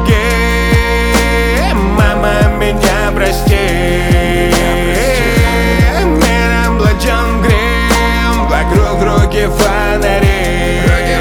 помоги, мама, меня прости. Мир облачен грим, вокруг руки фонари.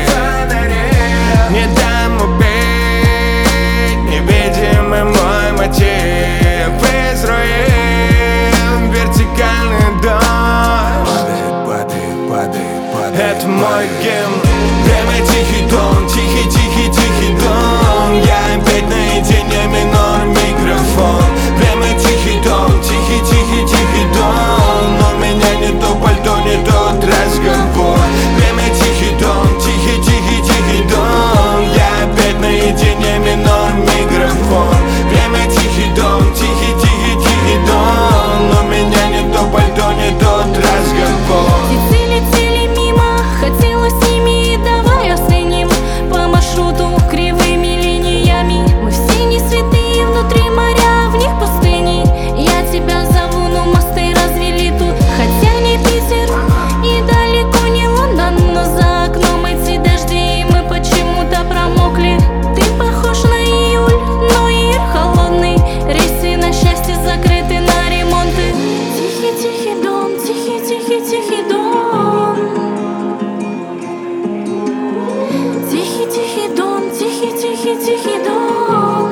Не дам убить невидимый мой мотив. Из руин вертикальный дождь Падает. это мой гимн. Время тихий дом, тихий дом. Я опять наедине, минор микрофон. Время тихий дом, тихий дом. Но у меня не то пальто, не тот разговор. Время тихий дом, тихий дом. Я опять наедине, минор микрофон. Время тихий дом, тихий дом. Но у меня не то пальто, не тот разговор. Летели мимо, хотела с ними, давай оценим по маршруту кривыми линиями. Мы все не святые, внутри моря, в них пустыни. Я тебя зову, но мосты развели тут. Хотя не Питер и далеко не Лондон, но за окном эти дожди, и мы почему-то промокли. Ты похож на июль, но июль холодный. Рейсы на счастье закрыты на ремонты. Тихий дом, тихий дом. Тихий дом, тихий дом.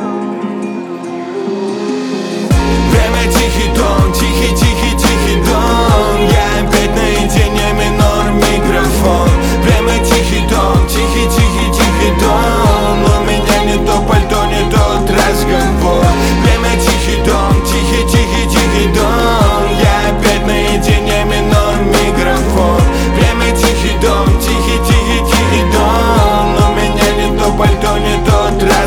Время тихий дом, тихий дом. Я опять наедине, минор микрофон. Время тихий дом, тихий дом. Но у меня не то пальто, не тот разговор. Время тихий дом, тихий дом. Я опять наедине, минор микрофон. Время тихий дом, тихий дом. Но у меня не то пальто, не тот разговор.